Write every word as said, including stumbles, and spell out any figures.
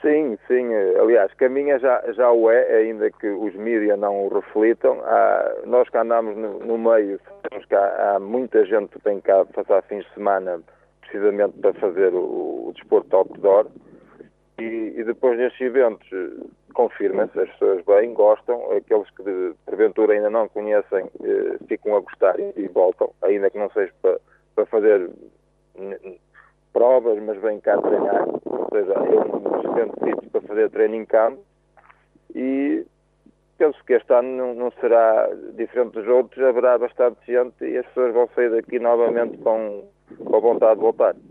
Sim, sim. eh, Aliás, caminha já, já o é, ainda que os mídias não o reflitam. Há, nós que andamos no, no meio, sabemos que há, há muita gente que vem cá passar fins de semana precisamente para fazer o, o desporto outdoor e, e depois nestes eventos eh, confirma-se, as pessoas bem, gostam, aqueles que de, porventura ainda não conhecem eh, ficam a gostar e, e voltam, ainda que não seja para, para fazer n- provas, mas vêm cá treinar, ou seja, é um excelente sítio para fazer treino em campo e penso que este ano não, não será diferente dos outros, haverá bastante gente e as pessoas vão sair daqui novamente com, com vontade de voltar.